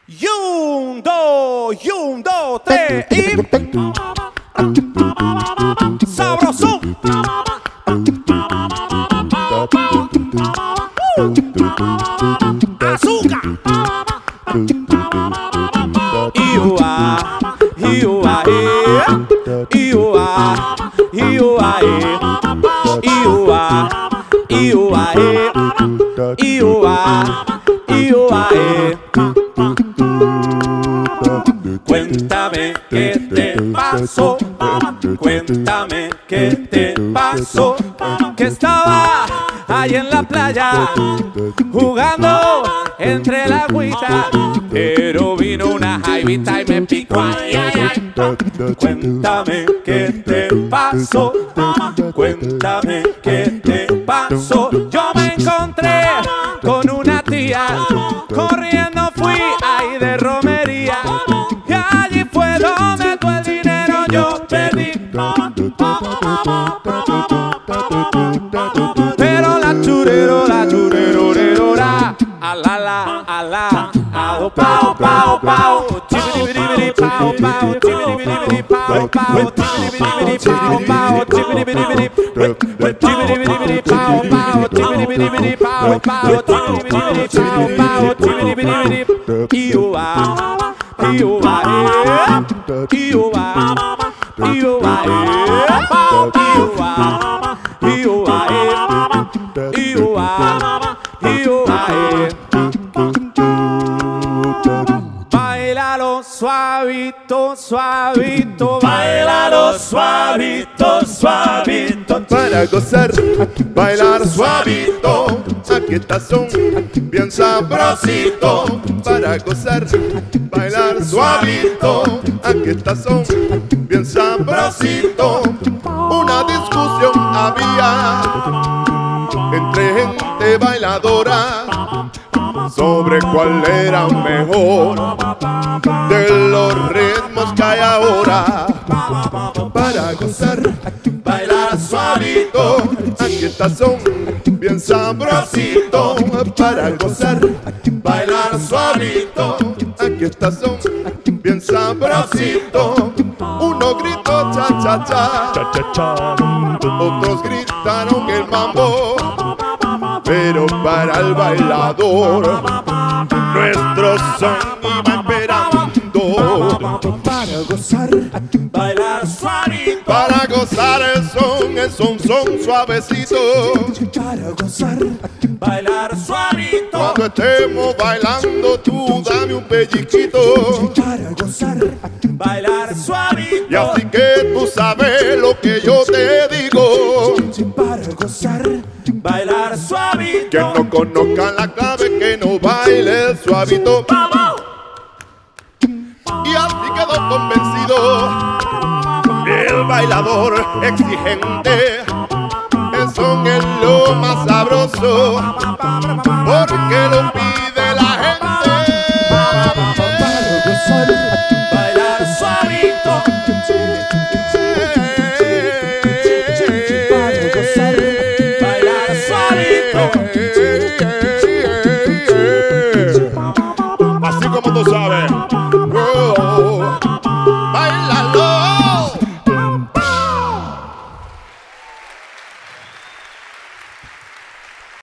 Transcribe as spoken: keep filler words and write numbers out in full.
Y un, dos, y un, dos, tres, y... ¡Sabroso! ¡Azúcar! Iua, iua, eh. Iua, iua, eh. Iua, iua, eh. Iua, iua, eh. Cuéntame qué te pasó, cuéntame qué te pasó, que estaba ahí en la playa jugando entre la agüita, pero vino una jaivita y me picó, ay, ay, ay. Cuéntame qué te pasó, cuéntame qué te pasó. Yo me encontré con una tía, corriendo fui ahí de romería, y allí fue donde todo el dinero yo perdí. Pero la churero, la churero, rerora, alala, ala, ado, pao, pao, pao, chibiribiribiri, pao, pao, chibiribiribiri, pao, pao, chibiribiribiri, pao, pao, chibiribiribiri, chibiribiribiri, pao, pao, chibiribiribiri, pao, pao, chibiribiribiri, pao, pao, chibiribiribiri. Iua, iua, eh, iua, iua, eh, iua, iua, eh, iua, iua, eh. Bailalo suavito, suavito, bailalo suavito, suavito. Para gozar, bailar suavito, aquí está son bien sabrosito. Para gozar, bailar suavito, aquí está son bien sabrosito. Una discusión había entre gente bailadora sobre cuál era mejor de los ritmos que hay ahora. Para gozar, bailar suavito, aquí está son bien sabrosito. Para gozar, bailar suavito, aquí está son bien sabrosito. Uno gritó cha cha cha, cha cha cha, otros gritaron el mambo, pero para el bailador nuestro son iba esperando. Para gozar, bailar suavito, para gozar el son, el son son suavecito. Para gozar, bailar suavito, cuando estemos bailando tú dame un pellizquito. Para gozar, bailar suavito, y así que tú sabes lo que yo te digo. Para gozar, bailar suavito, que no conozca la clave que no baile suavito. ¡Vamos! Y así quedó convencido el bailador exigente, el son es lo más sabroso, porque